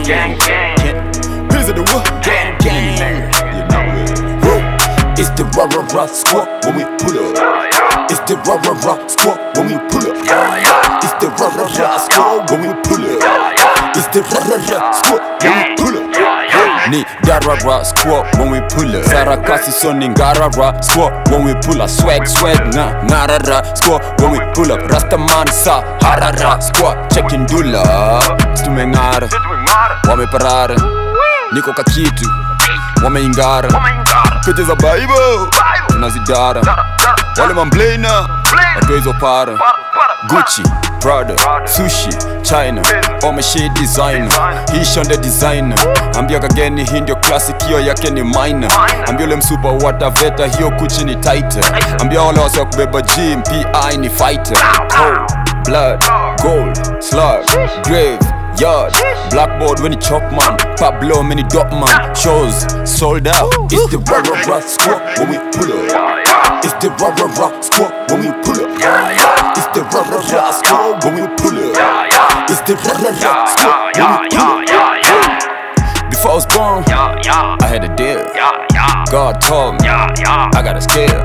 gang, gang. Pizza the what? Gang, gang. You know it. It's the rah-rah-rah squad when we pull up. It's the rah-rah-rah squad when we pull up. It's the rah-rah-rah squad when we pull up. It's the rah-rah-rah squad when we pull up. Ni darara squad when we pull up. Sarakasi soni ngarara squad when we pull up. Swag ngarara squad when we pull up. Rastaman sa harara squad checking dula. Stumengara wameparara, niko kakitu wameingara. Pete za Bible tunazidara, wale mamblena watuwezo para. Gucci, Prada, Sushi, China, all my shit designer. He shonde designer. Ambia kageni hii ndio classic, hiyo yake ni minor. Ambia ule msupa wataveta, hiyo kuchi ni tighter. Ambia wale wase kubeba gym, PI ni fighter. Cold, blood, gold, slug, grave, yard, blackboard when he chop man. Pablo many dot man. Shows sold out. It's the rah-rah-rah squad when we pull up. It's the rah-rah-rah squad when we pull up. It's the rah-rah-rah squad when we pull up. It's the rah-rah-rah squad when we pull up. Before I was born, I had a deal. God told me I gotta scale.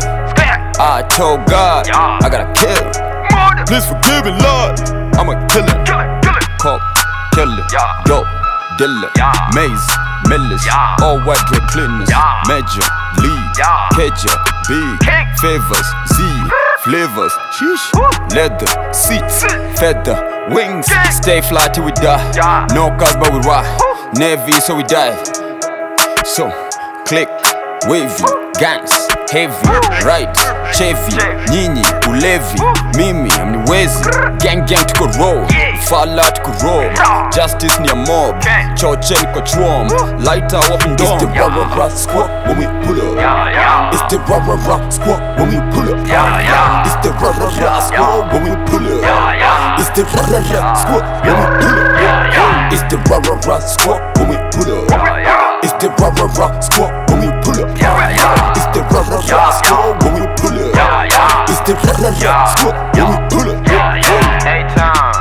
I told God I gotta kill. Please forgive me, Lord, I'm a killer. Cop, killer, dope, dealer, maze, millers, all white drug cleaners, major, lead, catcher, big, favors, Z, flavors, leather, seats, feather, wings, stay fly till we die. No cars but we ride, Navy so we die. So, click, wavy, gangs, heavy, right, Chevy, nyinyi, ulevi, mimi, amniwezi. Gang gang tuko roll, fala tuko roll. Justice ni a mob, choche niko chwom. Lighter up and down. It's the rah-rah-rah squad when we pull up. It's the rah-rah-rah squad when we pull up. It's the rah-rah-rah squad when we pull up. It's the rah-rah-rah squad when we pull up. It's the rah-rah-rah squad when we pull up. It's the rah-rah-rah squad when we pull up. It's the rah-rah-rah squad when we pull up. It's the rah-rah-rah squad when we pull up. Hey town,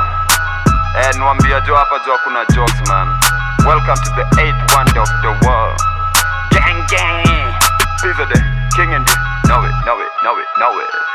nwambia jo hapa jo kuna jokes man. Welcome to the 8th wonder of the world. Gang gang. Pizza the king and know it, know it, know it, know it.